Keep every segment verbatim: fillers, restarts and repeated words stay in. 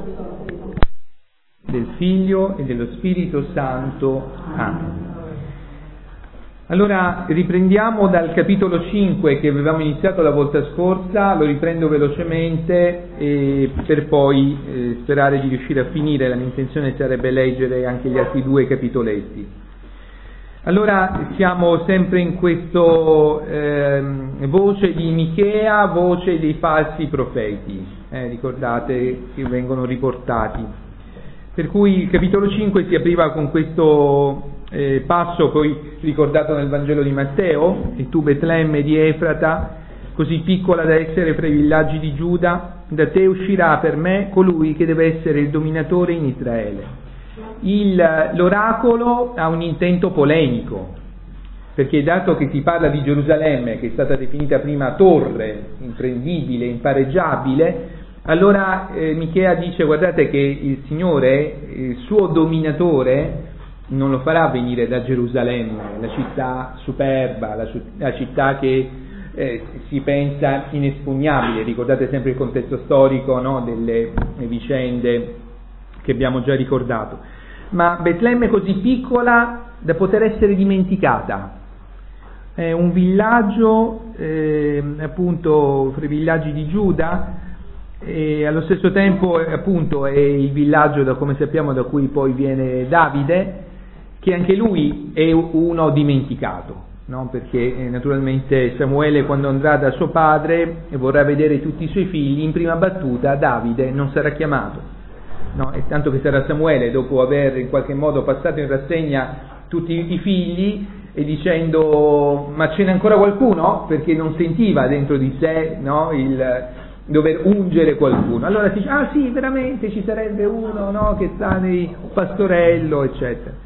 del Figlio e dello Spirito Santo. Amen. Allora riprendiamo dal capitolo cinque che avevamo iniziato la volta scorsa, lo riprendo velocemente e per poi eh, sperare di riuscire a finire. La mia intenzione sarebbe leggere anche gli altri due capitoletti. Allora siamo sempre in questo eh, voce di Michea, voce dei falsi profeti, eh, ricordate che vengono riportati. Per cui il capitolo cinque si apriva con questo eh, passo poi ricordato nel Vangelo di Matteo: e tu Betlemme di Efrata, così piccola da essere fra i villaggi di Giuda, da te uscirà per me colui che deve essere il dominatore in Israele. Il, l'oracolo ha un intento polemico, perché dato che si parla di Gerusalemme, che è stata definita prima torre, imprendibile, impareggiabile, allora eh, Michea dice: guardate che il Signore, il suo dominatore, non lo farà venire da Gerusalemme, la città superba, la, la città che eh, si pensa inespugnabile. Ricordate sempre il contesto storico, no, delle vicende che abbiamo già ricordato. Ma Betlemme è così piccola da poter essere dimenticata. È un villaggio, eh, appunto, fra i villaggi di Giuda, e allo stesso tempo appunto è il villaggio, da come sappiamo, da cui poi viene Davide, che anche lui è uno dimenticato, no? Perché eh, naturalmente Samuele, quando andrà da suo padre e vorrà vedere tutti i suoi figli, in prima battuta Davide non sarà chiamato, no? E tanto che sarà Samuele, dopo aver in qualche modo passato in rassegna tutti i figli e dicendo: ma ce n'è ancora qualcuno? Perché non sentiva dentro di sé, no, il dover ungere qualcuno. Allora si dice: ah sì, veramente ci sarebbe uno, no, che sta nel pastorello, eccetera.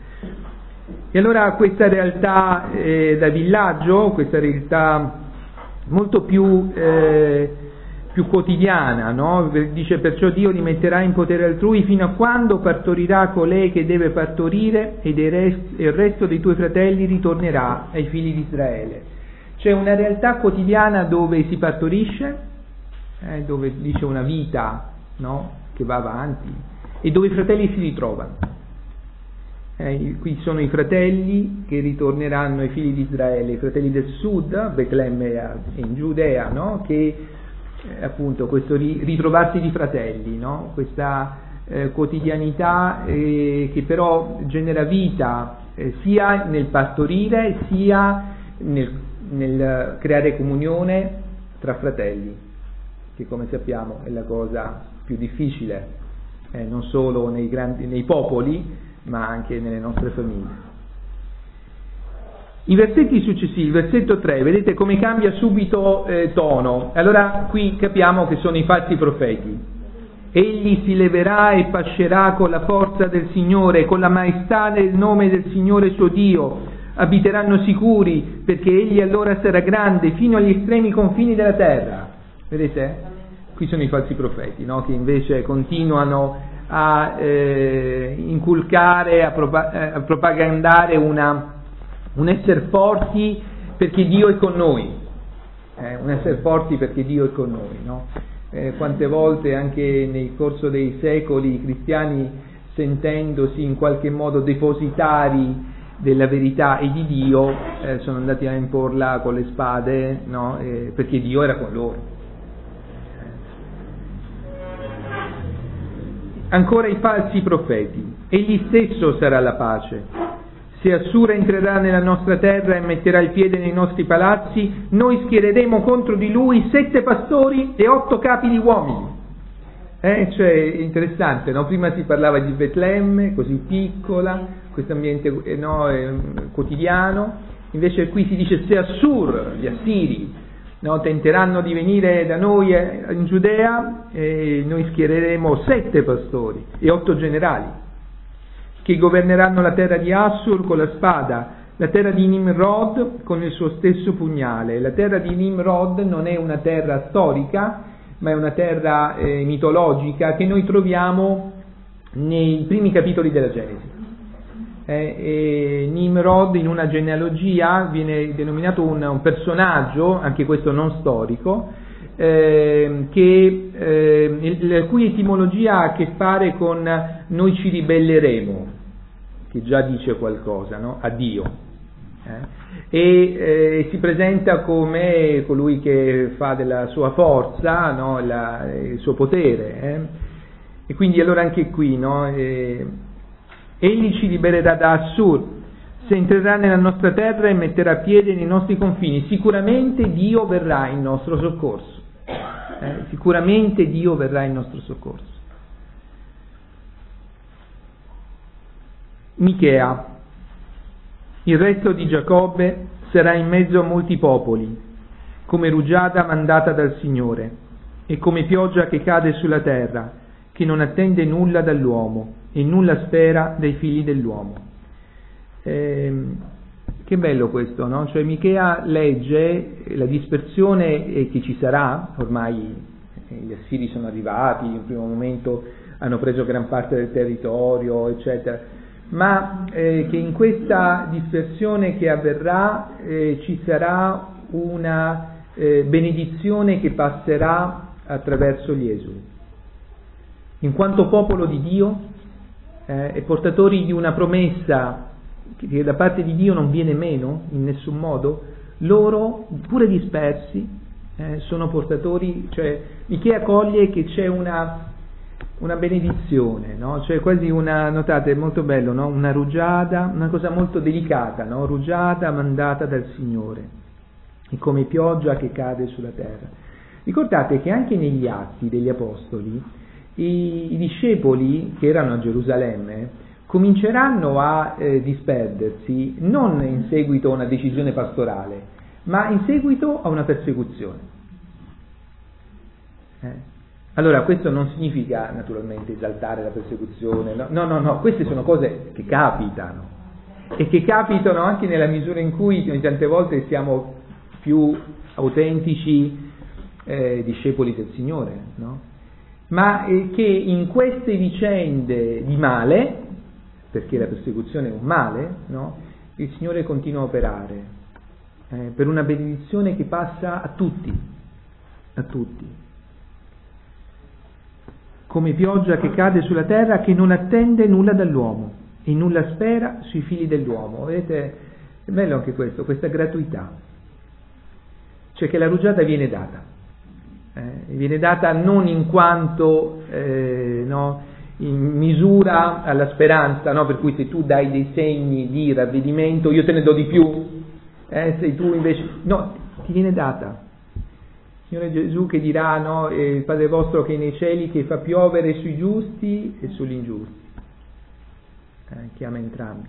E allora questa realtà eh, da villaggio, questa realtà molto più eh, più quotidiana, no? Dice: perciò Dio li metterà in potere altrui fino a quando partorirà colei che deve partorire, ed il resto dei tuoi fratelli ritornerà ai figli di Israele. C'è una realtà quotidiana dove si partorisce, Eh, dove dice una vita, no, che va avanti, e dove i fratelli si ritrovano. Eh, qui sono i fratelli che ritorneranno ai figli di Israele, i fratelli del sud, Betlemme in Giudea, no, che eh, appunto questo ri- ritrovarsi di fratelli, no, questa eh, quotidianità eh, che però genera vita eh, sia nel partorire sia nel, nel creare comunione tra fratelli, che come sappiamo è la cosa più difficile, eh, non solo nei, grandi, nei popoli, ma anche nelle nostre famiglie. I versetti successivi, il versetto tre, vedete come cambia subito eh, tono. Allora qui capiamo che sono i falsi profeti. Egli si leverà e pascerà con la forza del Signore, con la maestà del nome del Signore suo Dio. Abiteranno sicuri, perché egli allora sarà grande fino agli estremi confini della terra. Vedete? Qui sono i falsi profeti, no? Che invece continuano a eh, inculcare, a, propa- a propagandare una, un essere forti perché Dio è con noi, eh, un essere forti perché Dio è con noi, no? Eh, quante volte anche nel corso dei secoli i cristiani, sentendosi in qualche modo depositari della verità e di Dio, eh, sono andati a imporla con le spade, no? Eh, perché Dio era con loro. Ancora i falsi profeti. Egli stesso sarà la pace. Se Assura entrerà nella nostra terra e metterà il piede nei nostri palazzi, noi schiereremo contro di lui sette pastori e otto capi di uomini. Eh, cioè, è interessante, no? Prima si parlava di Betlemme, così piccola, questo ambiente eh, no, eh, quotidiano, invece qui si dice: se Assur, gli Assiri, no, tenteranno di venire da noi in Giudea, e noi schiereremo sette pastori e otto generali che governeranno la terra di Assur con la spada, la terra di Nimrod con il suo stesso pugnale. La terra di Nimrod non è una terra storica, ma è una terra eh, mitologica che noi troviamo nei primi capitoli della Genesi. Eh, e Nimrod, in una genealogia, viene denominato un, un personaggio, anche questo non storico, eh, che, eh, la cui etimologia ha a che fare con noi ci ribelleremo, che già dice qualcosa, no? A Dio. Eh? E eh, si presenta come colui che fa della sua forza, no? La, il suo potere. Eh? E quindi allora anche qui, no? Eh, egli ci libererà da Assur, se entrerà nella nostra terra e metterà piede nei nostri confini. Sicuramente Dio verrà in nostro soccorso. Eh? Sicuramente Dio verrà in nostro soccorso. Michea. Il resto di Giacobbe sarà in mezzo a molti popoli, come rugiada mandata dal Signore, e come pioggia che cade sulla terra, che non attende nulla dall'uomo, e nulla spera dai figli dell'uomo. Eh, che bello questo, no? Cioè Michea legge la dispersione che ci sarà, ormai gli assiri sono arrivati, in un primo momento hanno preso gran parte del territorio, eccetera, ma eh, che in questa dispersione che avverrà eh, ci sarà una eh, benedizione che passerà attraverso gli esuli. In quanto popolo di Dio eh, e portatori di una promessa che da parte di Dio non viene meno in nessun modo, loro, pure dispersi, eh, sono portatori, cioè Michea coglie che c'è una una benedizione, no? Cioè quasi una, notate, è molto bello, no? Una rugiada, una cosa molto delicata, no? Rugiada mandata dal Signore, e come pioggia che cade sulla terra. Ricordate che anche negli Atti degli Apostoli i, i discepoli che erano a Gerusalemme cominceranno a eh, disperdersi non in seguito a una decisione pastorale, ma in seguito a una persecuzione. Eh? Allora, questo non significa naturalmente esaltare la persecuzione, no, no, no, no, queste sono cose che capitano e che capitano anche nella misura in cui noi tante volte siamo più autentici eh, discepoli del Signore, no? Ma eh, che in queste vicende di male, perché la persecuzione è un male, no? Il Signore continua a operare eh, per una benedizione che passa a tutti, a tutti. Come pioggia che cade sulla terra, che non attende nulla dall'uomo e nulla spera sui figli dell'uomo. Vedete, è bello anche questo, questa gratuità, cioè che la rugiada viene data, eh, viene data non in quanto eh, no, in misura alla speranza, no? Per cui se tu dai dei segni di ravvedimento io te ne do di più, eh, se tu invece no, ti viene data. Signore Gesù che dirà, no, eh, il Padre vostro che è nei cieli, che fa piovere sui giusti e sugli ingiusti, eh, chiama entrambi.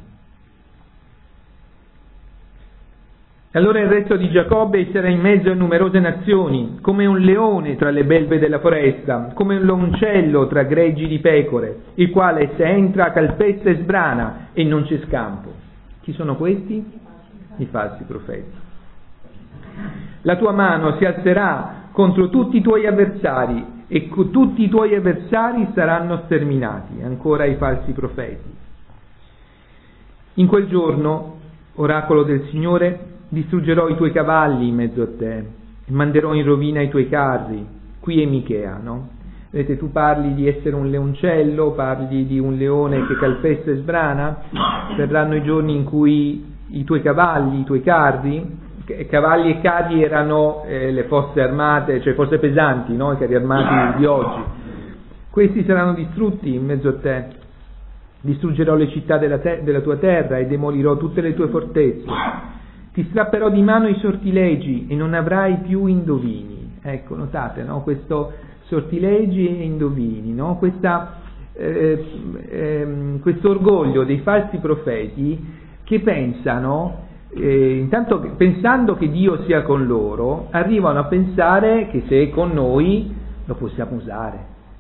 E allora il resto di Giacobbe sarà in mezzo a numerose nazioni, come un leone tra le belve della foresta, come un leoncello tra greggi di pecore, il quale se entra calpesta e sbrana e non c'è scampo. Chi sono questi? I falsi profeti. La tua mano si alzerà contro tutti i tuoi avversari e tutti i tuoi avversari saranno sterminati. Ancora i falsi profeti. In quel giorno, oracolo del Signore, distruggerò i tuoi cavalli in mezzo a te e manderò in rovina i tuoi carri. Qui è Michea, no? Vedete, tu parli di essere un leoncello, parli di un leone che calpesta e sbrana. Verranno i giorni in cui i tuoi cavalli, i tuoi carri, cavalli e carri erano eh, le forze armate, cioè forze pesanti, no? I carri armati di oggi. Questi saranno distrutti in mezzo a te. Distruggerò le città della, te- della tua terra e demolirò tutte le tue fortezze. Ti strapperò di mano i sortilegi e non avrai più indovini. Ecco, notate, no? Questo sortilegi e indovini, no? Questa, eh, eh, questo orgoglio dei falsi profeti che pensano, Eh, intanto pensando che Dio sia con loro, arrivano a pensare che se è con noi lo possiamo usare,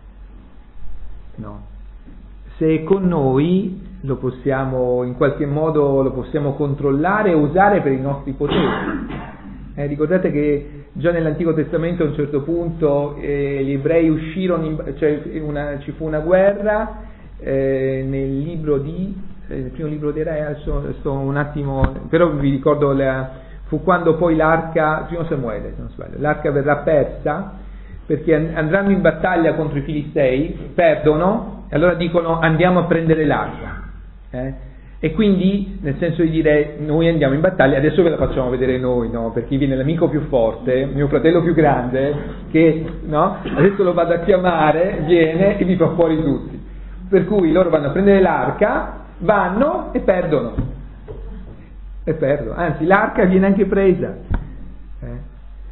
no? Se è con noi lo possiamo in qualche modo lo possiamo controllare e usare per i nostri poteri. Eh, ricordate che già nell'Antico Testamento a un certo punto eh, gli ebrei uscirono, in, cioè una, ci fu una guerra eh, nel libro di il primo libro dei Re, adesso sto un attimo, però vi ricordo, la, fu quando poi l'arca, primo Samuele se non sbaglio, l'arca verrà persa perché andranno in battaglia contro i Filistei, perdono, e allora dicono andiamo a prendere l'arca. Eh? E quindi, nel senso di dire, noi andiamo in battaglia, adesso ve la facciamo vedere noi, no? Perché viene l'amico più forte, mio fratello più grande, che, no? Adesso lo vado a chiamare, viene e vi fa fuori tutti. Per cui loro vanno a prendere l'arca, vanno e perdono. E perdono. Anzi, l'arca viene anche presa. Eh?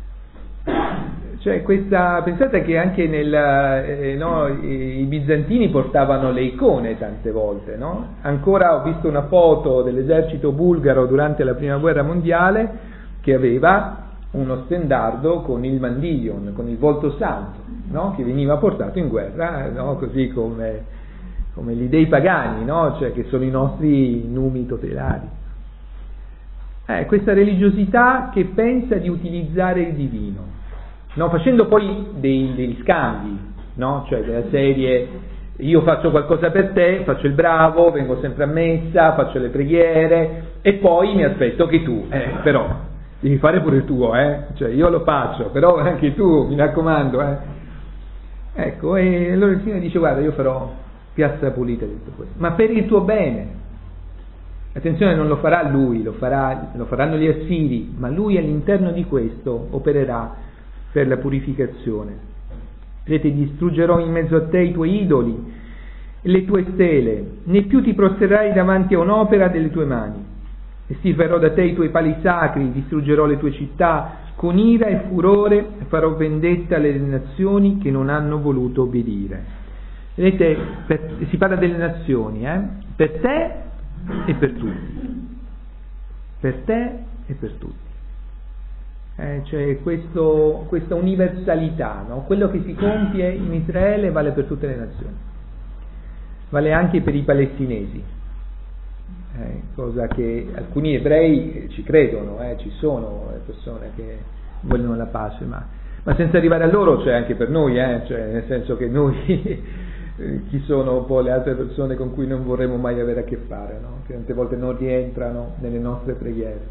Cioè questa, pensate che anche nel, eh, no, i, i bizantini portavano le icone tante volte, no? Ancora ho visto una foto dell'esercito bulgaro durante la prima guerra mondiale che aveva uno stendardo con il mandiglion, con il volto santo, no? Che veniva portato in guerra, no? Così come, come gli dei pagani, no? Cioè che sono i nostri numi tutelari. Eh, questa religiosità che pensa di utilizzare il divino. No, facendo poi dei, degli scambi, no? Cioè della serie, io faccio qualcosa per te, faccio il bravo, vengo sempre a messa, faccio le preghiere e poi mi aspetto che tu, eh, però devi fare pure il tuo, eh? Cioè io lo faccio, però anche tu, mi raccomando, eh? Ecco, e allora il Signore dice guarda, io farò piazza pulita di tutto questo, ma per il tuo bene. Attenzione, non lo farà lui, lo, farà, lo faranno gli assiri, ma lui all'interno di questo opererà per la purificazione. Vedete, distruggerò in mezzo a te i tuoi idoli e le tue stele, né più ti prostrerai davanti a un'opera delle tue mani. Estirperò da te i tuoi pali sacri, distruggerò le tue città, con ira e furore farò vendetta alle nazioni che non hanno voluto obbedire. Vedete, per, si parla delle nazioni, eh? Per te e per tutti. Per te e per tutti. Eh, cioè questo, questa universalità, no? Quello che si compie in Israele vale per tutte le nazioni, vale anche per i palestinesi, eh, cosa che alcuni ebrei ci credono, eh, ci sono persone che vogliono la pace, ma, ma senza arrivare a loro c'è anche per noi, eh, cioè nel senso che noi chi sono poi le altre persone con cui non vorremmo mai avere a che fare, no? Che tante volte non rientrano nelle nostre preghiere.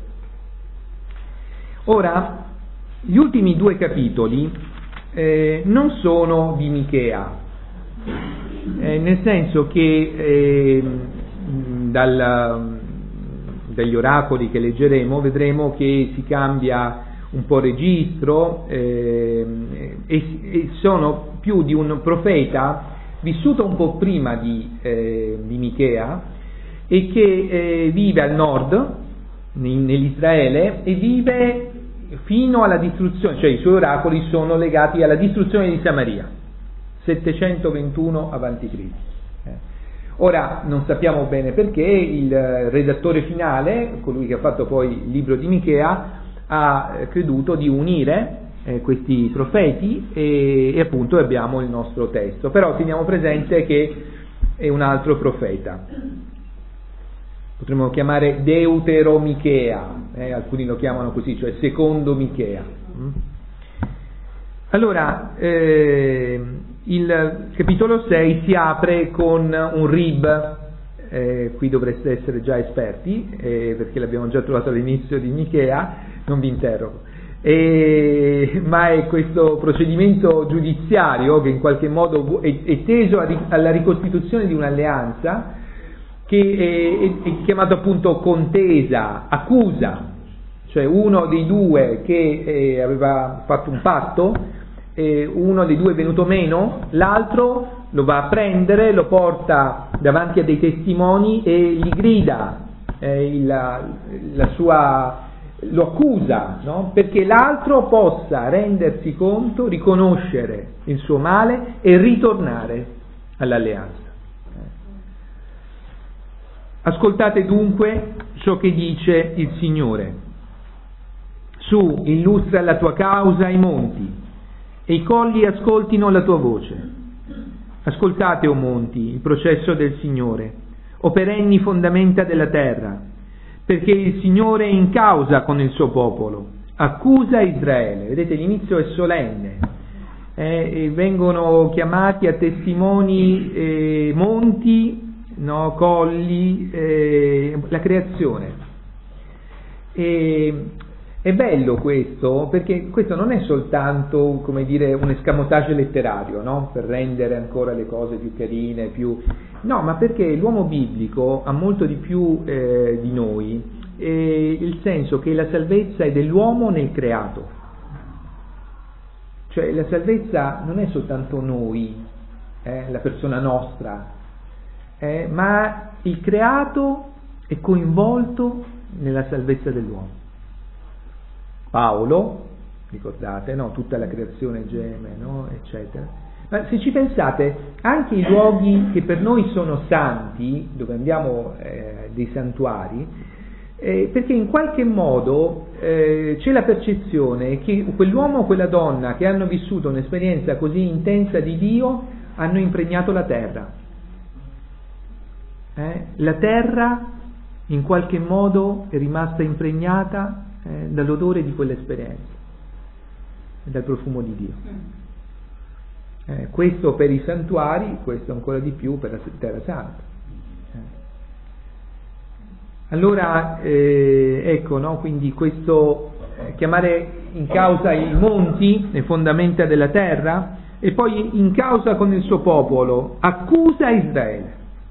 Ora, gli ultimi due capitoli eh, non sono di Michea, eh, nel senso che eh, dal, dagli oracoli che leggeremo vedremo che si cambia un po' registro eh, e, e sono più di un profeta vissuto un po' prima di, eh, di Michea e che eh, vive al nord, nell'Israele, e vive fino alla distruzione, cioè i suoi oracoli sono legati alla distruzione di Samaria, settecentoventuno avanti Cristo. Eh. Ora non sappiamo bene perché il redattore finale, colui che ha fatto poi il libro di Michea, ha creduto di unire eh, questi profeti e, e appunto abbiamo il nostro testo, però teniamo presente che è un altro profeta. Potremmo chiamare Deuteromichea, eh, alcuni lo chiamano così, cioè secondo Michea. Allora, eh, il capitolo sei si apre con un rib, eh, qui dovreste essere già esperti, eh, perché l'abbiamo già trovato all'inizio di Michea, non vi interrogo, e, ma è questo procedimento giudiziario che in qualche modo è, è teso a, alla ricostituzione di un'alleanza, che è, è, è chiamato appunto contesa, accusa, cioè uno dei due che eh, aveva fatto un patto, eh, uno dei due è venuto meno, l'altro lo va a prendere, lo porta davanti a dei testimoni e gli grida, eh, la, la sua, lo accusa, no? Perché l'altro possa rendersi conto, riconoscere il suo male e ritornare all'alleanza. Ascoltate dunque ciò che dice il Signore. Su, illustra la tua causa ai monti, e i colli ascoltino la tua voce. Ascoltate, o monti, il processo del Signore, o perenni fondamenta della terra, perché il Signore è in causa con il suo popolo, accusa Israele. Vedete, l'inizio è solenne, eh, e vengono chiamati a testimoni eh, monti, no, colli, eh, la creazione. E, è bello questo, perché questo non è soltanto, come dire, un escamotage letterario, no? Per rendere ancora le cose più carine, più... No, ma perché l'uomo biblico ha molto di più eh, di noi, eh, il senso che la salvezza è dell'uomo nel creato. Cioè la salvezza non è soltanto noi, eh, la persona nostra, eh, ma il creato è coinvolto nella salvezza dell'uomo. Paolo, ricordate, no? Tutta la creazione geme, no? Eccetera. Ma se ci pensate, anche i luoghi che per noi sono santi, dove andiamo eh, dei santuari, eh, perché in qualche modo eh, c'è la percezione che quell'uomo o quella donna che hanno vissuto un'esperienza così intensa di Dio hanno impregnato la terra. Eh? La terra in qualche modo è rimasta impregnata eh, dall'odore di quell'esperienza e dal profumo di Dio. Eh, questo per i santuari, questo ancora di più per la terra santa. Eh. Allora, eh, ecco, no? Quindi questo eh, chiamare in causa i monti, le fondamenta della terra, e poi in causa con il suo popolo, accusa Israele.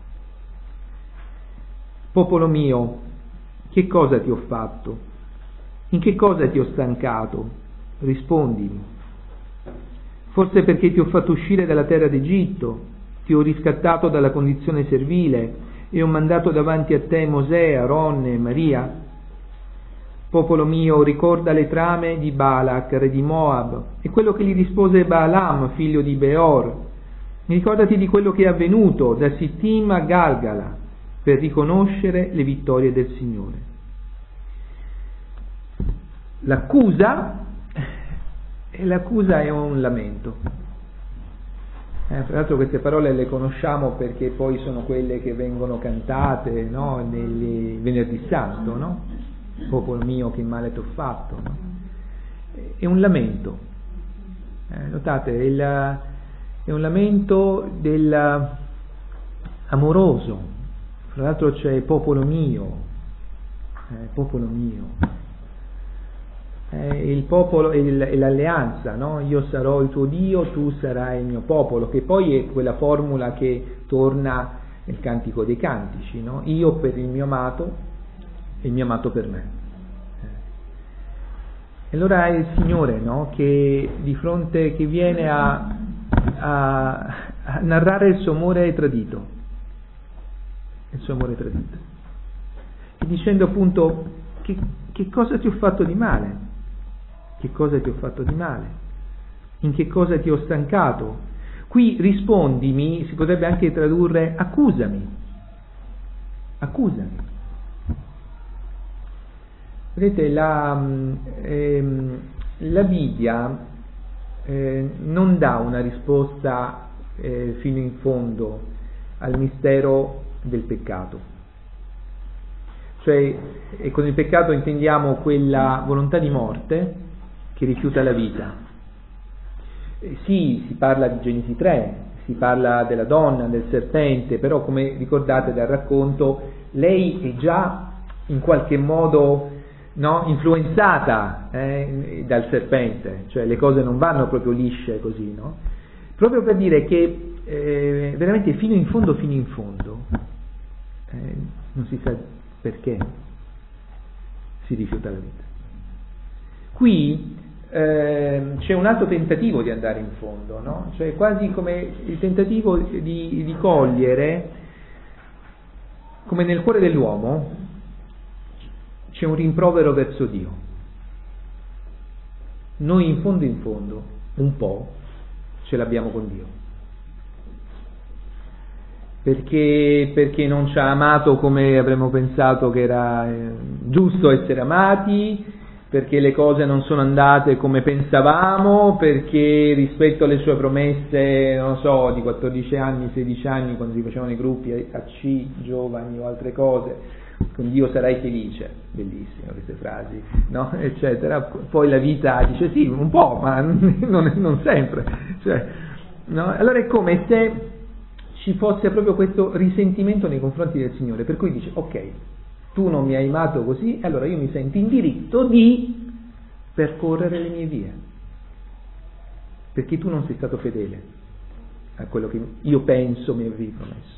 Popolo mio, che cosa ti ho fatto? In che cosa ti ho stancato? Rispondimi. Forse perché ti ho fatto uscire dalla terra d'Egitto, ti ho riscattato dalla condizione servile e ho mandato davanti a te Mosè, Aaron e Maria? Popolo mio, ricorda le trame di Balak, re di Moab, e quello che gli rispose Balaam, figlio di Beor. Ricordati di quello che è avvenuto da Sittim a Galgala, per riconoscere le vittorie del Signore. L'accusa, e l'accusa è un lamento. Eh, tra l'altro queste parole le conosciamo perché poi sono quelle che vengono cantate, no? Nel Venerdì Santo, no? Popolo mio, che male t'ho fatto. No? È un lamento. Eh, notate, è, il, è un lamento del amoroso. Tra l'altro c'è popolo mio, eh, popolo mio, eh, il popolo e il, l'alleanza, no? Io sarò il tuo Dio, tu sarai il mio popolo, che poi è quella formula che torna nel Cantico dei Cantici, no? Io per il mio amato e il mio amato per me. E allora è il Signore, no? Che di fronte, che viene a, a, a narrare il suo amore tradito. Il suo amore tradito, e dicendo appunto che, che cosa ti ho fatto di male, che cosa ti ho fatto di male, in che cosa ti ho stancato. Qui rispondimi si potrebbe anche tradurre accusami, accusami. Vedete, la, ehm, la Bibbia eh, non dà una risposta eh, fino in fondo al mistero del peccato, cioè, e con il peccato intendiamo quella volontà di morte che rifiuta la vita. Eh, sì, si parla di Genesi tre, si parla della donna, del serpente, però come ricordate dal racconto lei è già in qualche modo, no, influenzata eh, dal serpente, cioè le cose non vanno proprio lisce così, no? Proprio per dire che eh, veramente fino in fondo, fino in fondo Eh, non si sa perché si rifiuta la vita. Qui eh, c'è un altro tentativo di andare in fondo, no? Cioè quasi come il tentativo di, di cogliere, come nel cuore dell'uomo c'è un rimprovero verso Dio. Noi in fondo in fondo un po' ce l'abbiamo con Dio. Perché, perché non ci ha amato come avremmo pensato che era eh, giusto essere amati, perché le cose non sono andate come pensavamo, perché rispetto alle sue promesse, non so, di quattordici anni, sedici anni, quando si facevano i gruppi a C, giovani o altre cose, con Dio sarai felice, bellissime queste frasi, no? Eccetera. Poi la vita dice sì, un po', ma non, non sempre. Cioè, no? Allora è come se ci fosse proprio questo risentimento nei confronti del Signore, per cui dice ok, tu non mi hai amato così, allora io mi sento in diritto di percorrere le mie vie, perché tu non sei stato fedele a quello che io penso mi avevi promesso.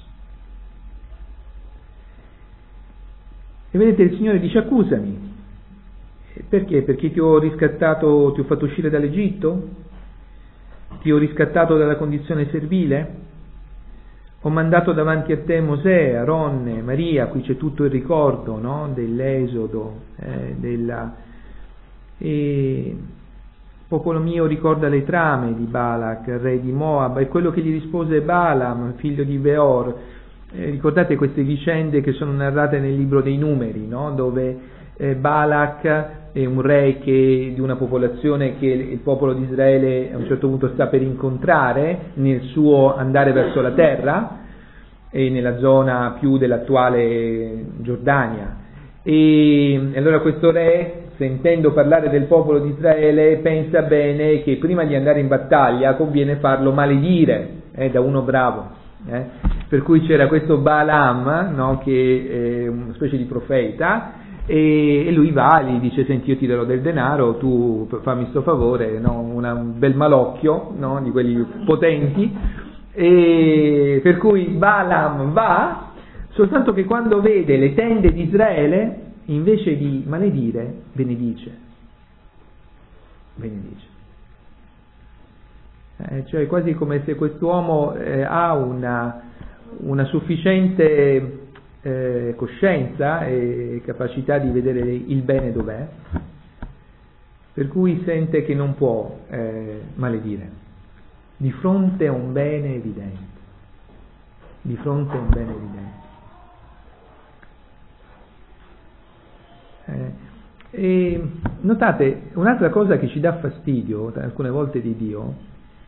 E vedete, il Signore dice: accusami. Perché? Perché ti ho riscattato, ti ho fatto uscire dall'Egitto? Ti ho riscattato dalla condizione servile? Ho mandato davanti a te Mosè, Aronne, Maria, qui c'è tutto il ricordo, no? Dell'esodo, eh, della... E... popolo mio ricorda le trame di Balak, re di Moab, e quello che gli rispose Balaam, figlio di Beor. Eh, ricordate queste vicende che sono narrate nel libro dei Numeri, no? Dove eh, Balak è un re che, di una popolazione che il popolo di Israele a un certo punto sta per incontrare nel suo andare verso la terra, e nella zona più dell'attuale Giordania. E allora questo re, sentendo parlare del popolo di Israele, pensa bene che prima di andare in battaglia conviene farlo maledire eh, da uno bravo. Eh? Per cui c'era questo Balaam, no? Che è una specie di profeta, e, e lui va, gli dice: senti, io ti darò del denaro, tu fammi sto favore, no? Una, un bel malocchio, no? Di quelli potenti, e per cui Balaam va, soltanto che quando vede le tende di Israele, invece di maledire, benedice. Benedice. Eh, cioè quasi come se quest'uomo eh, ha una, una sufficiente eh, coscienza e capacità di vedere il bene dov'è, per cui sente che non può eh, maledire di fronte a un bene evidente, di fronte a un bene evidente. Eh, e notate, un'altra cosa che ci dà fastidio alcune volte di Dio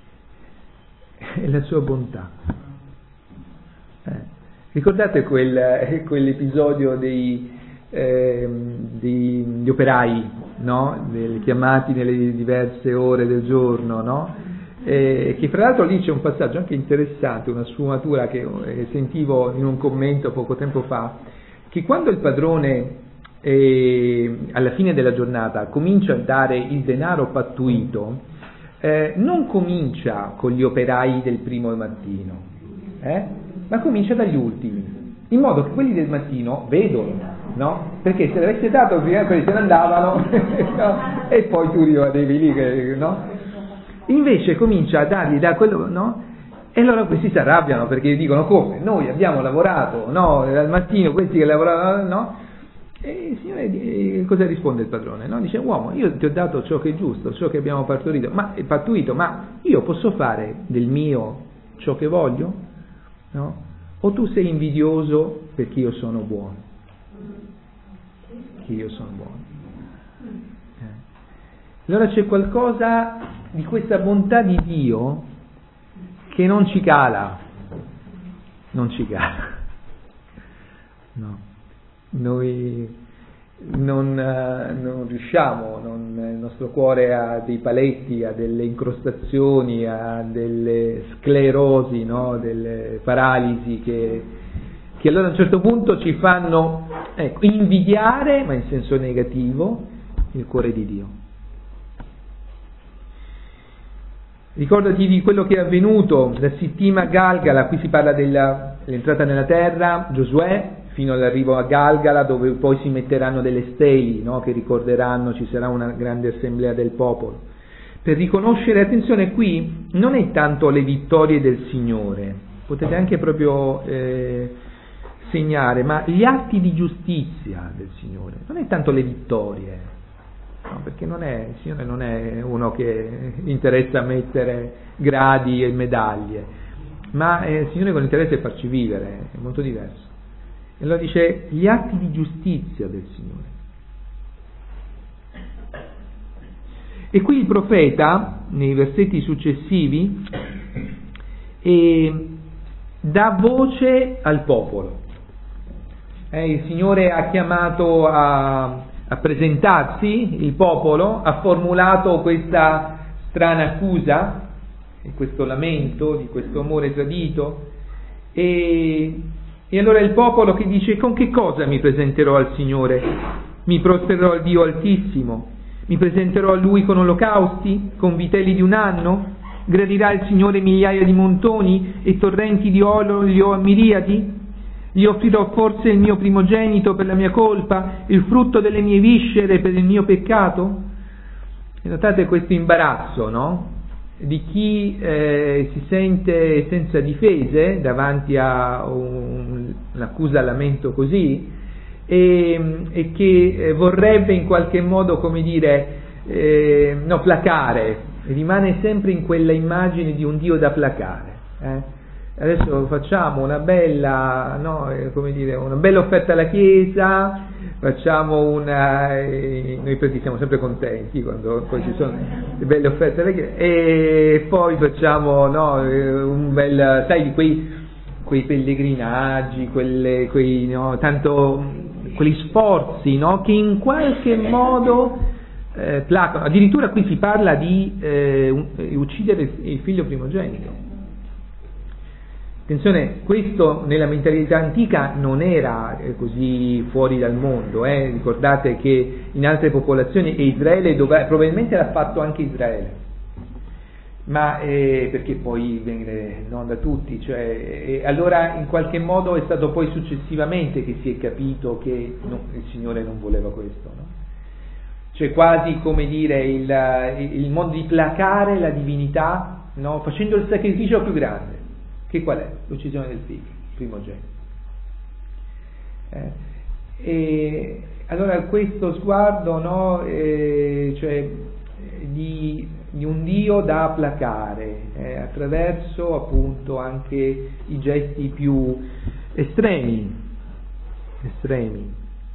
è la sua bontà. Eh, ricordate quel, quell'episodio dei, eh, dei, degli operai, no? Dei, chiamati nelle diverse ore del giorno, no? Eh, che fra l'altro lì c'è un passaggio anche interessante, una sfumatura che eh, sentivo in un commento poco tempo fa, che quando il padrone eh, alla fine della giornata comincia a dare il denaro pattuito, Eh, non comincia con gli operai del primo mattino, eh? ma comincia dagli ultimi, in modo che quelli del mattino vedono, no? Perché se l'avesse dato prima, quelli se ne andavano no? E poi tu rimanevi lì, no? Invece comincia a dargli da quello, no? E allora questi si arrabbiano perché dicono: come? Noi abbiamo lavorato, no? Al mattino questi che lavoravano, no? E il Signore, eh, cosa risponde il padrone? No? Dice: uomo, io ti ho dato ciò che è giusto, ciò che abbiamo partorito, ma, pattuito, ma io posso fare del mio ciò che voglio? No? O tu sei invidioso perché io sono buono? Che io sono buono. Eh. Allora c'è qualcosa di questa bontà di Dio che non ci cala, non ci cala. No. Noi non, uh, non riusciamo, non, il nostro cuore ha dei paletti, ha delle incrostazioni, ha delle sclerosi, no? Delle paralisi che, che allora a un certo punto ci fanno ecco, invidiare, ma in senso negativo, il cuore di Dio. Ricordati di quello che è avvenuto da Sittim a Galgala, qui si parla della, dell'entrata nella terra, Giosuè, fino all'arrivo a Galgala, dove poi si metteranno delle steli, no? Che ricorderanno, ci sarà una grande assemblea del popolo. Per riconoscere, attenzione qui, non è tanto le vittorie del Signore, potete anche proprio eh, segnare, ma gli atti di giustizia del Signore, non è tanto le vittorie, no? Perché non è, il Signore non è uno che interessa mettere gradi e medaglie, ma eh, il Signore con interesse è farci vivere, è molto diverso. E allora dice gli atti di giustizia del Signore. E qui il profeta, nei versetti successivi, eh, dà voce al popolo. Eh, il Signore ha chiamato a, a presentarsi il popolo, ha formulato questa strana accusa, questo lamento di questo amore tradito, e E allora il popolo che dice: con che cosa mi presenterò al Signore? Mi prosterrò al Dio Altissimo, Mi presenterò a lui con olocausti, con vitelli di un anno? Gradirà il Signore migliaia di montoni e torrenti di olio a miriadi? Gli offrirò forse il mio primogenito per la mia colpa, il frutto delle mie viscere per il mio peccato? E notate questo imbarazzo, no? Di chi eh, si sente senza difese davanti a un, un'accusa a lamento così, e, e che vorrebbe in qualche modo, come dire, eh, no, placare, rimane sempre in quella immagine di un Dio da placare. Eh? Adesso facciamo una bella, no, eh, come dire, una bella offerta alla Chiesa, facciamo una, eh, noi preti siamo sempre contenti quando poi ci sono le belle offerte alla Chiesa, e poi facciamo, no, un bel, sai, quei, quei pellegrinaggi, quelle, quei, no, tanto quegli sforzi, no, che in qualche modo eh, placano. Addirittura qui si parla di eh, uccidere il figlio primogenito. Attenzione, questo nella mentalità antica non era eh, così fuori dal mondo, eh. Ricordate che in altre popolazioni, e Israele dove, probabilmente l'ha fatto anche Israele, ma eh, perché poi viene non da tutti, cioè, eh, allora in qualche modo è stato poi successivamente che si è capito che no, il Signore non voleva questo, no? Cioè quasi come dire il, il modo di placare la divinità, no? Facendo il sacrificio più grande. Che qual è? L'uccisione del figlio, primogenito. Eh, e allora questo sguardo, no, eh, cioè di, di un Dio da placare eh, attraverso appunto anche i gesti più estremi, estremi.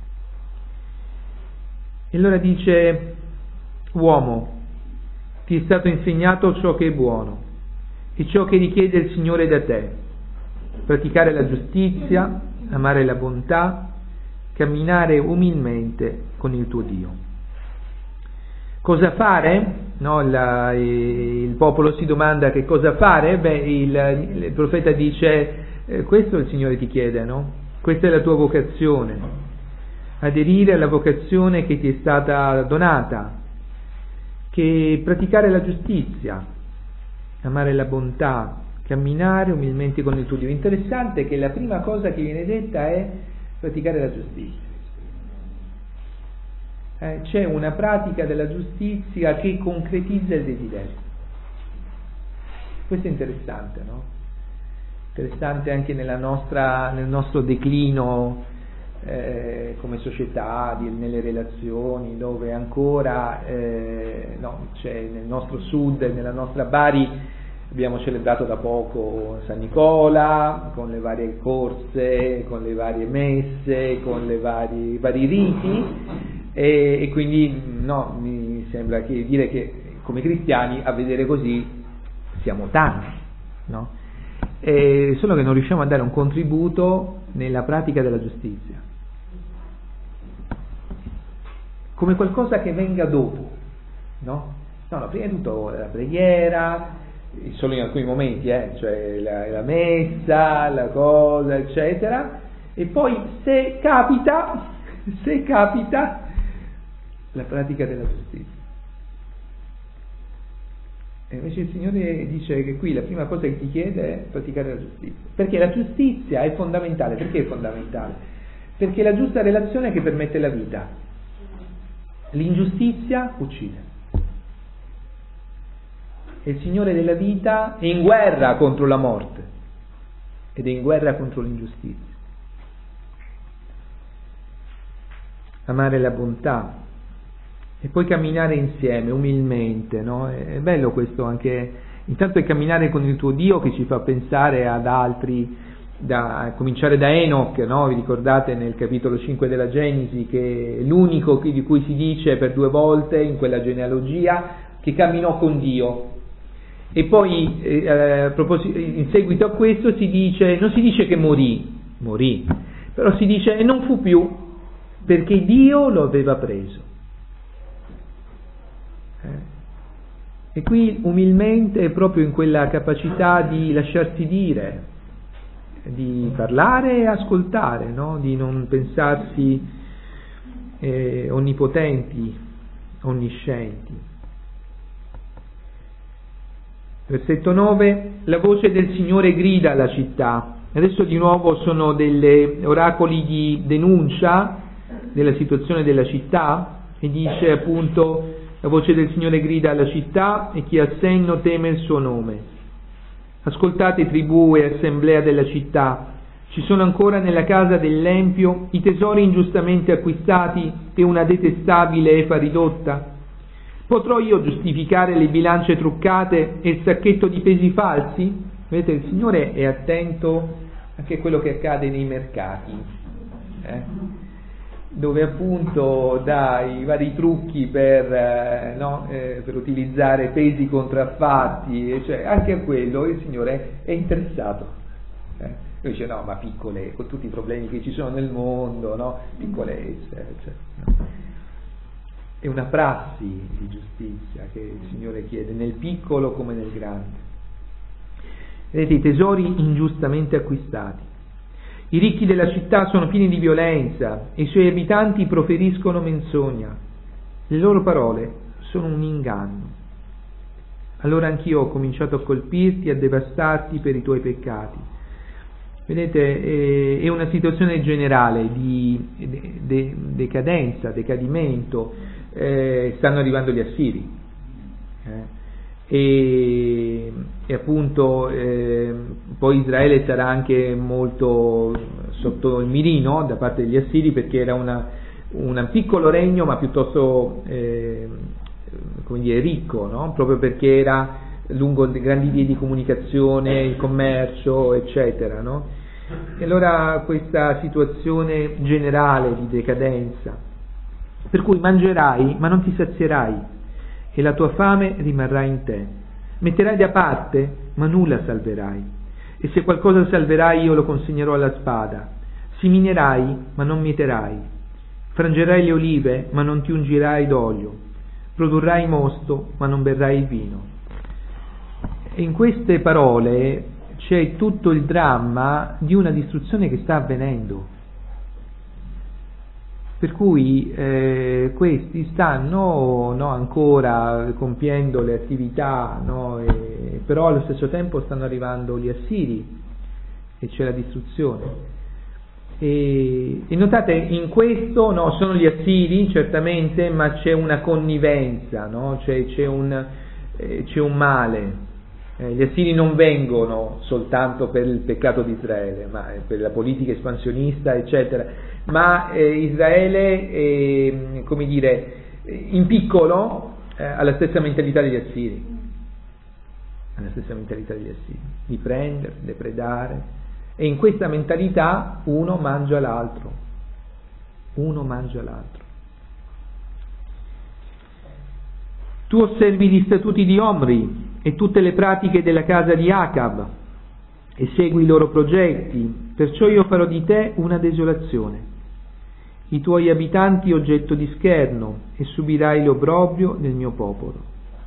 E allora dice: uomo, ti è stato insegnato ciò che è buono e ciò che richiede il Signore da te, praticare la giustizia, amare la bontà, camminare umilmente con il tuo Dio. Cosa fare? No, la, il popolo si domanda che cosa fare. Beh, il, il profeta dice: eh, questo il Signore ti chiede, no? Questa è la tua vocazione, aderire alla vocazione che ti è stata donata, che praticare la giustizia, amare la bontà, camminare umilmente con il tuo Dio. Interessante è che la prima cosa che viene detta è praticare la giustizia. Eh, c'è una pratica della giustizia che concretizza il desiderio. Questo è interessante, no? Interessante anche nella nostra, nel nostro declino eh, come società, di, nelle relazioni, dove ancora eh, no, c'è nel nostro sud, nella nostra Bari, abbiamo celebrato da poco San Nicola, con le varie corse, con le varie messe, con le vari, i vari riti, e, e quindi no, mi sembra che dire che come cristiani a vedere così siamo tanti, no? E solo che non riusciamo a dare un contributo nella pratica della giustizia, come qualcosa che venga dopo, no? No, no, prima di tutto la preghiera, solo in alcuni momenti, eh, cioè la, la messa, la cosa, eccetera, e poi se capita, se capita, la pratica della giustizia. E invece il Signore dice che qui la prima cosa che ti chiede è praticare la giustizia, perché la giustizia è fondamentale. Perché è fondamentale? Perché è la giusta relazione che permette la vita. L'ingiustizia uccide. E il Signore della vita è in guerra contro la morte ed è in guerra contro l'ingiustizia. Amare la bontà e poi camminare insieme umilmente, no? È bello questo anche, intanto è camminare con il tuo Dio, che ci fa pensare ad altri, da a cominciare da Enoch, no? Vi ricordate nel capitolo cinque della Genesi che è l'unico di cui si dice per due volte in quella genealogia che camminò con Dio. E poi eh, in seguito a questo si dice, non si dice che morì, morì, però si dice e non fu più, perché Dio lo aveva preso. Eh. E qui umilmente è proprio in quella capacità di lasciarsi dire, di parlare e ascoltare, no? Di non pensarsi eh, onnipotenti, onniscienti. Versetto nove, la voce del Signore grida alla città. Adesso di nuovo sono delle oracoli di denuncia della situazione della città, e dice appunto: la voce del Signore grida alla città e chi ha senno teme il suo nome. Ascoltate, tribù e assemblea della città, ci sono ancora nella casa dell'empio i tesori ingiustamente acquistati e una detestabile efa ridotta? Potrò io giustificare le bilance truccate e il sacchetto di pesi falsi? Vedete, il Signore è attento anche a quello che accade nei mercati, eh? dove appunto dà i vari trucchi per, eh, no, eh, per utilizzare pesi contraffatti, cioè anche a quello il Signore è interessato. Eh? Lui dice: no, ma piccole, con tutti i problemi che ci sono nel mondo, no? Piccolezze, cioè, no? È una prassi di giustizia che il Signore chiede, nel piccolo come nel grande. Vedete, i tesori ingiustamente acquistati. I ricchi della città sono pieni di violenza e i suoi abitanti proferiscono menzogna. Le loro parole sono un inganno. Allora anch'io ho cominciato a colpirti e a devastarti per i tuoi peccati. Vedete, è una situazione generale di de- de- decadenza, decadimento. Eh, stanno arrivando gli assiri. Eh? E, e appunto eh, poi Israele sarà anche molto sotto il mirino da parte degli assiri, perché era una, un piccolo regno ma piuttosto eh, come dire, ricco, no? Proprio perché era lungo grandi vie di comunicazione, il commercio, eccetera, no? E allora questa situazione generale di decadenza, per cui mangerai ma non ti sazierai e la tua fame rimarrà in te. Metterai da parte, ma nulla salverai. E se qualcosa salverai, io lo consegnerò alla spada. Siminerai, ma non mieterai. Frangerai le olive, ma non ti ungirai d'olio. Produrrai mosto, ma non berrai il vino. E in queste parole c'è tutto il dramma di una distruzione che sta avvenendo. Per cui eh, questi stanno, no, ancora compiendo le attività, no, e, però allo stesso tempo stanno arrivando gli assiri e c'è la distruzione. E, e notate, in questo no, sono gli assiri certamente, ma c'è una connivenza, no? c'è, c'è, un, eh, c'è un male. Eh, gli assiri non vengono soltanto per il peccato di Israele, ma per la politica espansionista, eccetera, ma eh, Israele, eh, come dire, in piccolo eh, ha la stessa mentalità degli assiri, ha la stessa mentalità degli assiri, di prendere, depredare, e in questa mentalità uno mangia l'altro, uno mangia l'altro. Tu osservi gli statuti di Omri e tutte le pratiche della casa di Acab e segui i loro progetti, perciò io farò di te una desolazione, i tuoi abitanti oggetto di scherno, e subirai l'obbrobrio del mio popolo.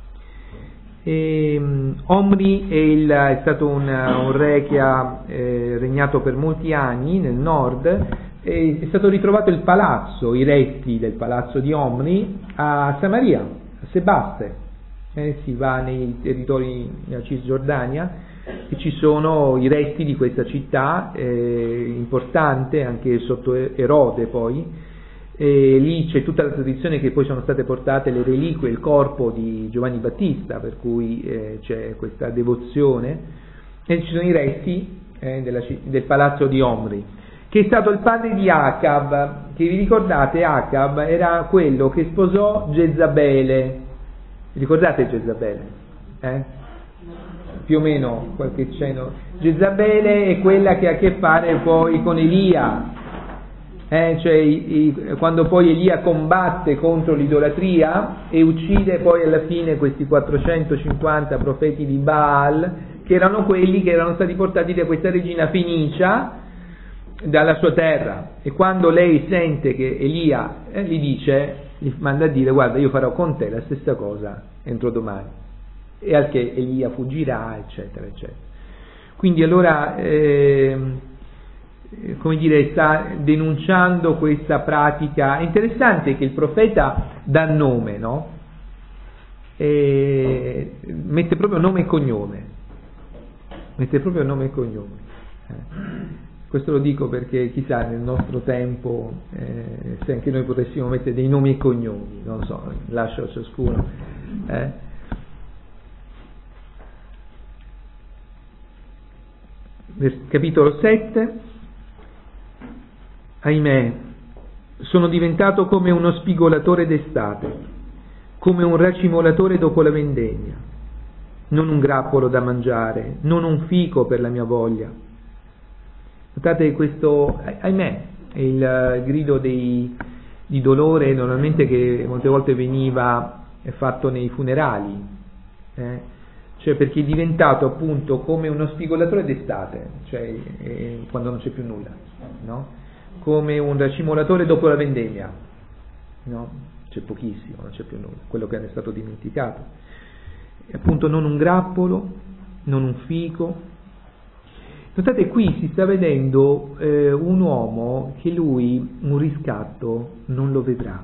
E, um, Omri è, il, è stato un, un re che ha eh, regnato per molti anni nel nord, e è stato ritrovato il palazzo, i resti del palazzo di Omri a Samaria, a Sebaste. Eh, si va nei territori della Cisgiordania e ci sono i resti di questa città eh, importante anche sotto Erode. Poi e lì c'è tutta la tradizione che poi sono state portate le reliquie, il corpo di Giovanni Battista, per cui eh, c'è questa devozione, e ci sono i resti eh, della, del palazzo di Omri, che è stato il padre di Acab, che vi ricordate, Acab era quello che sposò Jezabele. Ricordate Jezabele? Eh? Più o meno qualche cenno. Jezabele è quella che ha a che fare poi con Elia, eh? Cioè i, i, quando poi Elia combatte contro l'idolatria e uccide poi alla fine questi quattrocentocinquanta profeti di Baal, che erano quelli che erano stati portati da questa regina Fenicia dalla sua terra, e quando lei sente che Elia eh, gli dice, gli manda a dire: guarda, io farò con te la stessa cosa entro domani, e al che Elia fuggirà, eccetera eccetera. Quindi allora eh, come dire, sta denunciando questa pratica. È interessante che il profeta dà nome, no? E mette proprio nome e cognome, mette proprio nome e cognome. Eh. Questo lo dico perché chissà nel nostro tempo eh, se anche noi potessimo mettere dei nomi e cognomi, non so, lascio a ciascuno. Eh. Capitolo sette. Ahimè, sono diventato come uno spigolatore d'estate, come un racimolatore dopo la vendemmia, non un grappolo da mangiare, non un fico per la mia voglia. Notate questo, ahimè, è il grido dei, di dolore normalmente che molte volte veniva fatto nei funerali, eh? Cioè perché è diventato appunto come uno spigolatore d'estate, cioè eh, quando non c'è più nulla, no? Come un racimolatore dopo la vendemmia, no? C'è pochissimo, non c'è più nulla, quello che è stato dimenticato. E appunto non un grappolo, non un fico. Notate qui si sta vedendo eh, un uomo che lui un riscatto non lo vedrà,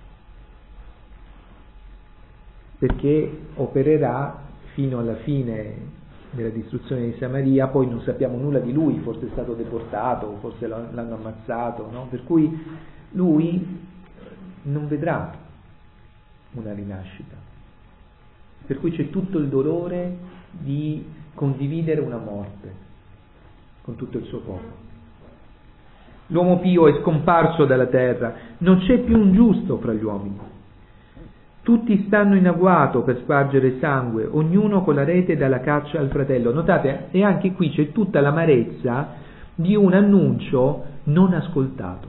perché opererà fino alla fine della distruzione di Samaria, poi non sappiamo nulla di lui, forse è stato deportato, forse l'hanno ammazzato, no? Per cui lui non vedrà una rinascita, per cui c'è tutto il dolore di condividere una morte con tutto il suo popolo. L'uomo pio è scomparso dalla terra, non c'è più un giusto fra gli uomini. Tutti stanno in agguato per spargere sangue, ognuno con la rete dà la caccia al fratello. Notate, e anche qui c'è tutta l'amarezza di un annuncio non ascoltato.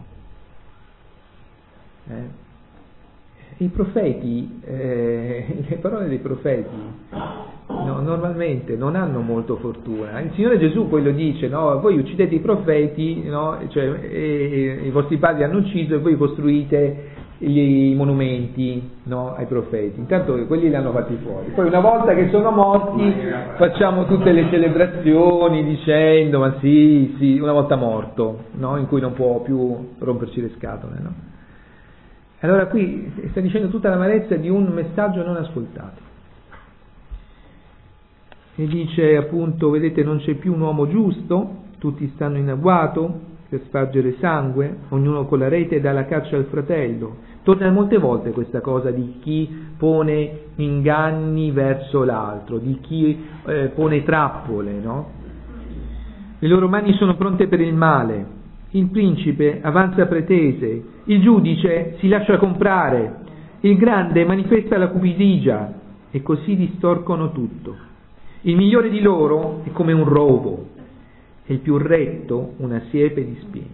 Eh? I profeti, eh, le parole dei profeti no, normalmente non hanno molto fortuna. Il Signore Gesù poi lo dice, no? Voi uccidete i profeti, no? Cioè, e, e, i vostri padri hanno ucciso e voi costruite i monumenti, no? Ai profeti. Intanto quelli li hanno fatti fuori. Poi una volta che sono morti facciamo tutte le celebrazioni dicendo ma sì, sì, una volta morto, no? In cui non può più romperci le scatole, no? Allora qui sta dicendo tutta l'amarezza di un messaggio non ascoltato. E dice appunto, vedete, non c'è più un uomo giusto, tutti stanno in agguato per spargere sangue, ognuno con la rete dà la caccia al fratello. Torna molte volte questa cosa di chi pone inganni verso l'altro, di chi eh, pone trappole, no? Le loro mani sono pronte per il male. Il principe avanza pretese, il giudice si lascia comprare, il grande manifesta la cupidigia e così distorcono tutto. Il migliore di loro è come un rovo e il più retto una siepe di spine.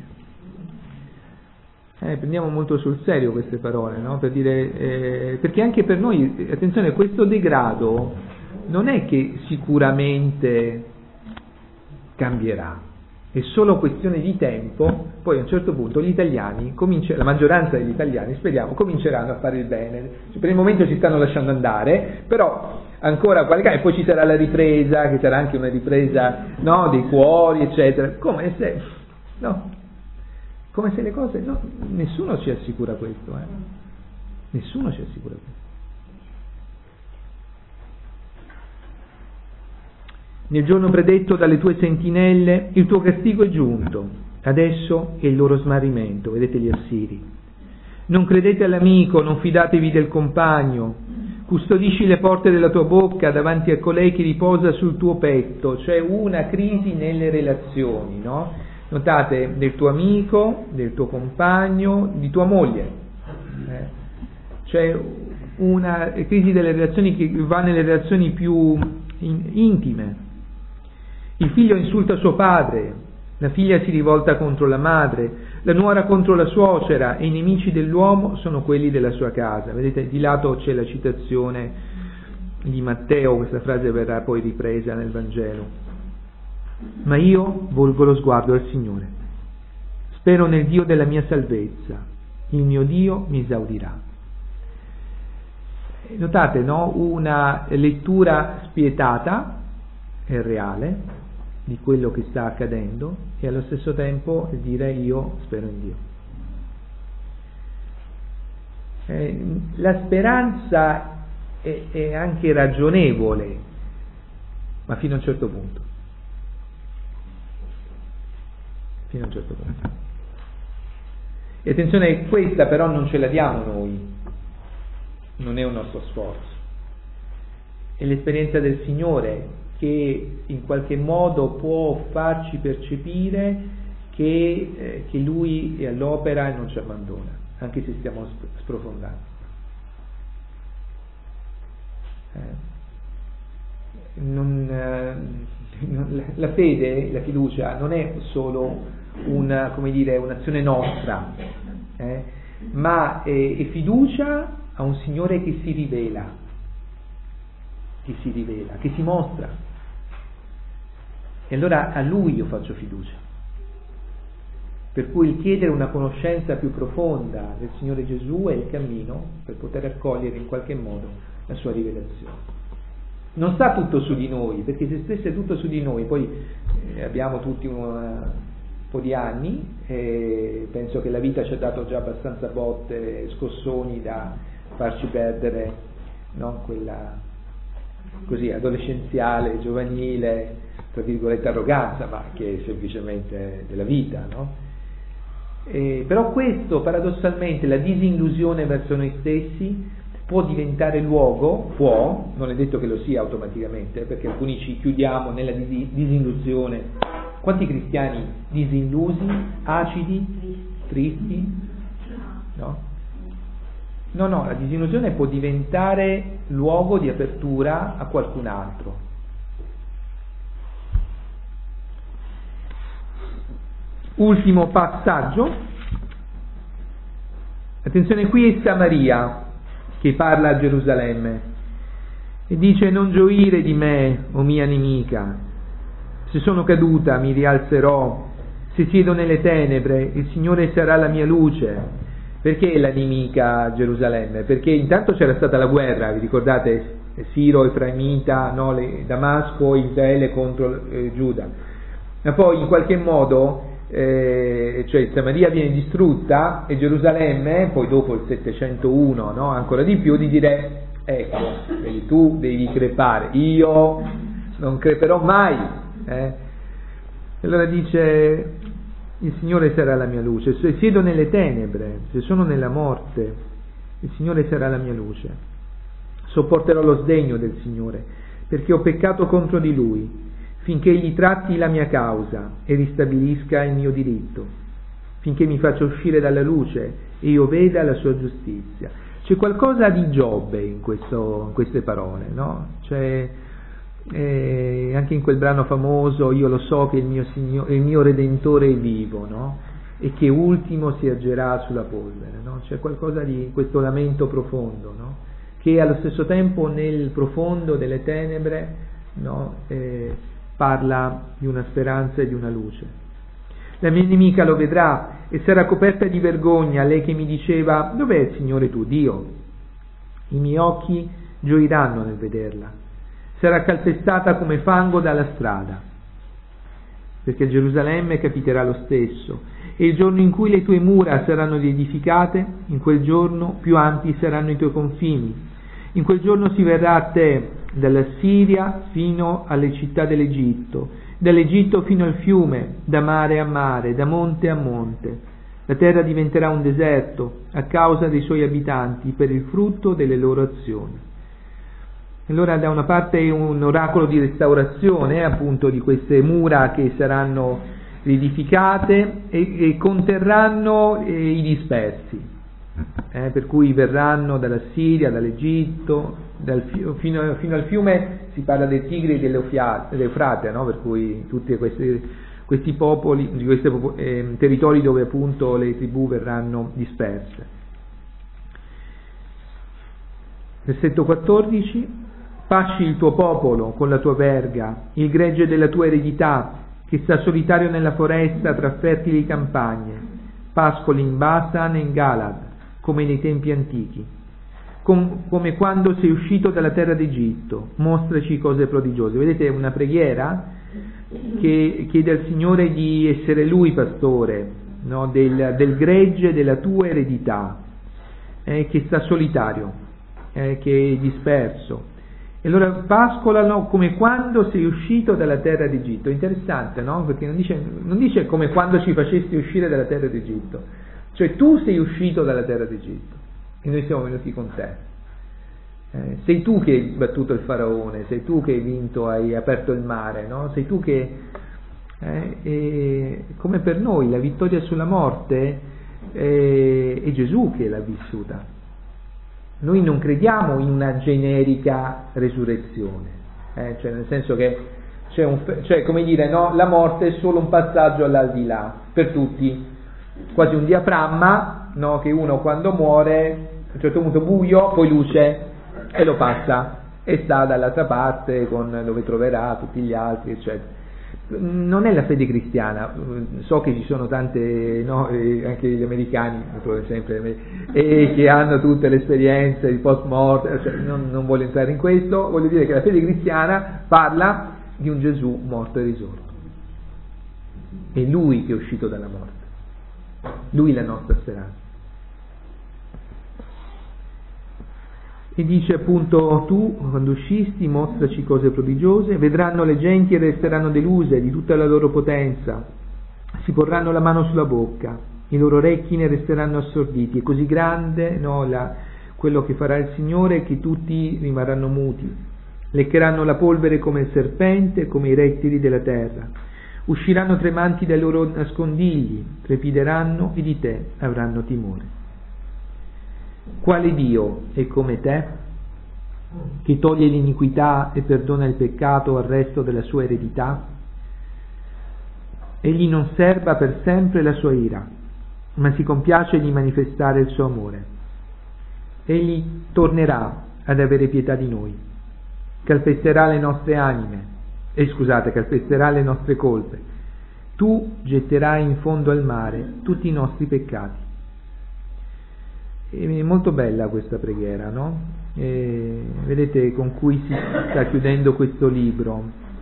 Eh, prendiamo molto sul serio queste parole, no? Per dire, eh, perché anche per noi, attenzione, questo degrado non è che sicuramente cambierà. È solo questione di tempo, poi a un certo punto gli italiani, la maggioranza degli italiani, speriamo, cominceranno a fare il bene. Per il momento ci stanno lasciando andare, però ancora qualche e poi ci sarà la ripresa, che sarà anche una ripresa, no, dei cuori, eccetera. Come se, no, come se le cose, no, nessuno ci assicura questo, eh. Nessuno ci assicura questo. Nel giorno predetto dalle tue sentinelle il tuo castigo è giunto, adesso è il loro smarrimento, vedete gli assiri. Non credete all'amico, non fidatevi del compagno, custodisci le porte della tua bocca davanti a colei che riposa sul tuo petto. C'è una crisi nelle relazioni, no? Notate, del tuo amico, del tuo compagno, di tua moglie. Eh? C'è una crisi delle relazioni che va nelle relazioni più in, intime. Il figlio insulta suo padre, la figlia si rivolta contro la madre, la nuora contro la suocera e i nemici dell'uomo sono quelli della sua casa. Vedete, di lato c'è la citazione di Matteo, questa frase verrà poi ripresa nel Vangelo. Ma io volgo lo sguardo al Signore, spero nel Dio della mia salvezza, il mio Dio mi esaudirà. Notate, no? Una lettura spietata e reale di quello che sta accadendo e allo stesso tempo dire io spero in Dio. Eh, la speranza è, è anche ragionevole, ma fino a un certo punto. Fino a un certo punto. E attenzione, questa però non ce la diamo noi, non è un nostro sforzo. È l'esperienza del Signore che in qualche modo può farci percepire che, eh, che Lui è all'opera e non ci abbandona, anche se stiamo sp- sprofondando. Eh, non, eh, non, la, la fede, la fiducia non è solo una, come dire, un'azione nostra, eh, ma è, è fiducia a un Signore che si rivela, che si rivela, che si mostra. E allora a Lui io faccio fiducia. Per cui il chiedere una conoscenza più profonda del Signore Gesù è il cammino per poter accogliere in qualche modo la sua rivelazione. Non sta tutto su di noi, perché se stesse tutto su di noi, poi eh, abbiamo tutti un, un po' di anni, e penso che la vita ci ha dato già abbastanza botte, scossoni da farci perdere, no? Quella così adolescenziale, giovanile, tra virgolette arroganza, ma che è semplicemente della vita, no? E, però questo paradossalmente, la disillusione verso noi stessi può diventare luogo, può, non è detto che lo sia automaticamente, perché alcuni ci chiudiamo nella dis- disillusione. Quanti cristiani disillusi, acidi, tristi? No? No, no, la disillusione può diventare luogo di apertura a qualcun altro. Ultimo passaggio, attenzione, qui è Samaria che parla a Gerusalemme e dice: non gioire di me, o mia nemica, se sono caduta mi rialzerò, se siedo nelle tenebre il Signore sarà la mia luce. Perché la nemica a Gerusalemme? Perché intanto c'era stata la guerra, vi ricordate? Siro, Efraimita, no, le, Damasco, Israele contro eh, Giuda, ma poi in qualche modo Eh, cioè Samaria viene distrutta e Gerusalemme, poi dopo il settecentouno, no, ancora di più, di dire: ecco, vedi, tu devi crepare, io non creperò mai. Eh? Allora dice: il Signore sarà la mia luce, se siedo nelle tenebre, se sono nella morte, il Signore sarà la mia luce. Sopporterò lo sdegno del Signore, perché ho peccato contro di Lui, finché Egli tratti la mia causa e ristabilisca il mio diritto, finché mi faccia uscire dalla luce e io veda la sua giustizia. C'è qualcosa di Giobbe in, questo, in queste parole, no? C'è, eh, anche in quel brano famoso: io lo so che il mio, Signore, il mio Redentore è vivo, no? E che ultimo si ergerà sulla polvere, no? C'è qualcosa di questo lamento profondo, no? Che allo stesso tempo nel profondo delle tenebre, no? eh, parla di una speranza e di una luce. La mia nemica lo vedrà e sarà coperta di vergogna, lei che mi diceva: dov'è il Signore tuo Dio? I miei occhi gioiranno nel vederla. Sarà calpestata come fango dalla strada, perché a Gerusalemme capiterà lo stesso, e il giorno in cui le tue mura saranno riedificate, in quel giorno più ampi saranno i tuoi confini. In quel giorno si verrà a te dalla Siria fino alle città dell'Egitto, dall'Egitto fino al fiume, da mare a mare, da monte a monte. La terra diventerà un deserto a causa dei suoi abitanti, per il frutto delle loro azioni. Allora, da una parte è un oracolo di restaurazione, appunto, di queste mura che saranno riedificate e, e conterranno eh, i dispersi. Eh, per cui verranno dalla Siria, dall'Egitto, dal fiume, fino, fino al fiume, si parla del Tigri e dell'Eufrate, no? Per cui tutti questi, questi popoli, questi eh, territori dove appunto le tribù verranno disperse. Versetto quattordici: pasci il tuo popolo con la tua verga, il gregge della tua eredità, che sta solitario nella foresta tra fertili campagne, pascoli in Basan e in Galad, come nei tempi antichi, Com- come quando sei uscito dalla terra d'Egitto, mostraci cose prodigiose. Vedete, è una preghiera che chiede al Signore di essere Lui pastore, no? del, del gregge della tua eredità, eh, che sta solitario, eh, che è disperso. E allora pascolano come quando sei uscito dalla terra d'Egitto. Interessante, no? Perché non dice, non dice come quando ci facesti uscire dalla terra d'Egitto, cioè tu sei uscito dalla terra d'Egitto e noi siamo venuti con te. Eh, sei tu che hai battuto il faraone, sei tu che hai vinto, hai aperto il mare, no? Sei tu che eh, e come per noi la vittoria sulla morte eh, è Gesù che l'ha vissuta. Noi non crediamo in una generica resurrezione, eh? Cioè nel senso che c'è un, cioè come dire, no, la morte è solo un passaggio all'aldilà per tutti, quasi un diaframma, no, che uno quando muore a un certo punto buio, poi luce e lo passa e sta dall'altra parte con, dove troverà tutti gli altri, eccetera. Non è la fede cristiana. So che ci sono tante, no, anche gli americani, sempre, e che hanno tutte le esperienze di post morte, cioè, non, non voglio entrare in questo, voglio dire che la fede cristiana parla di un Gesù morto e risorto. È Lui che è uscito dalla morte, Lui è la nostra speranza. E dice appunto: tu quando uscisti mostraci cose prodigiose, vedranno le genti e resteranno deluse di tutta la loro potenza, si porranno la mano sulla bocca, i loro orecchi ne resteranno assorditi. È così grande, no, la, quello che farà il Signore, che tutti rimarranno muti, leccheranno la polvere come il serpente, come i rettili della terra, usciranno tremanti dai loro nascondigli, trepideranno e di te avranno timore. Quale Dio è come te, che toglie l'iniquità e perdona il peccato al resto della sua eredità? Egli non serba per sempre la sua ira, ma si compiace di manifestare il suo amore. Egli tornerà ad avere pietà di noi, calpesterà le nostre anime, e scusate, calpesterà le nostre colpe. Tu getterai in fondo al mare tutti i nostri peccati. È molto bella questa preghiera, no? E vedete con cui si sta chiudendo questo libro.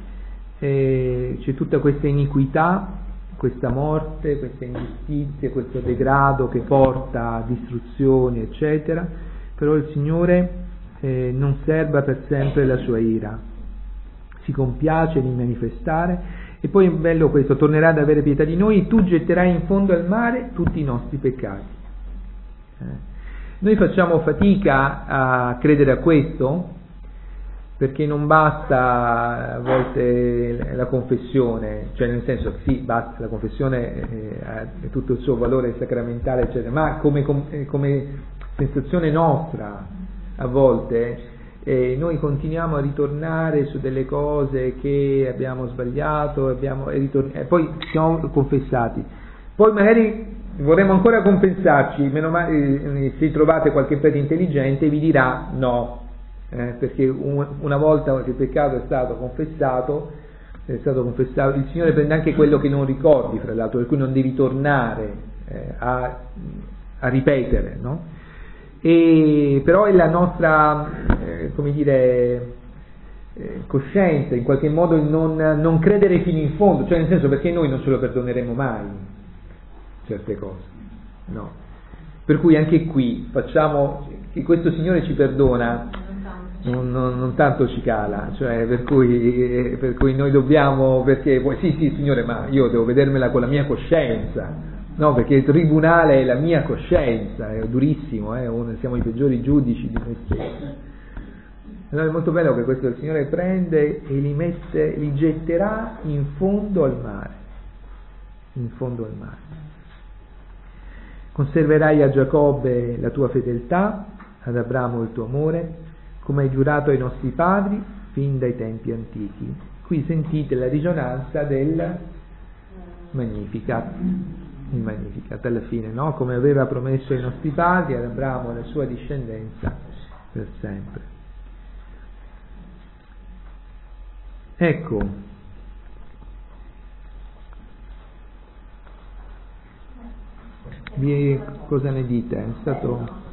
E c'è tutta questa iniquità, questa morte, queste ingiustizie, questo degrado che porta a distruzione, eccetera. Però il Signore eh, non serba per sempre la sua ira, si compiace di manifestare. E poi è bello questo: tornerà ad avere pietà di noi, tu getterai in fondo al mare tutti i nostri peccati. Eh. Noi facciamo fatica a credere a questo, perché non basta a volte la confessione, cioè nel senso che sì, basta la confessione, eh, ha tutto il suo valore sacramentale, eccetera, ma come, come sensazione nostra a volte eh, noi continuiamo a ritornare su delle cose che abbiamo sbagliato, abbiamo, e, ritorn- e poi siamo confessati, poi magari vorremmo ancora compensarci, meno male, se trovate qualche prete intelligente vi dirà no, eh, perché un, una volta che il peccato è stato confessato, è stato confessato, il Signore prende anche quello che non ricordi, fra l'altro, per cui non devi tornare eh, a, a ripetere, no? E, però è la nostra, eh, come dire, eh, coscienza, in qualche modo il non, non credere fino in fondo, cioè nel senso, perché noi non ce lo perdoneremo mai certe cose, no? Per cui anche qui facciamo che questo Signore ci perdona, non, non, non tanto ci cala, cioè per cui, per cui noi dobbiamo, perché poi sì sì Signore, ma io devo vedermela con la mia coscienza, no? Perché il tribunale è la mia coscienza, è durissimo, eh? Siamo i peggiori giudici di noi stessi. Allora è molto bello che questo il Signore prende e li mette, li getterà in fondo al mare, in fondo al mare. Conserverai a Giacobbe la tua fedeltà, ad Abramo il tuo amore, come hai giurato ai nostri padri fin dai tempi antichi. Qui sentite la risonanza del Magnificat, il Magnificat alla fine, no? Come aveva promesso ai nostri padri, ad Abramo e alla sua discendenza per sempre. Ecco. Vi, cosa ne dite? È stato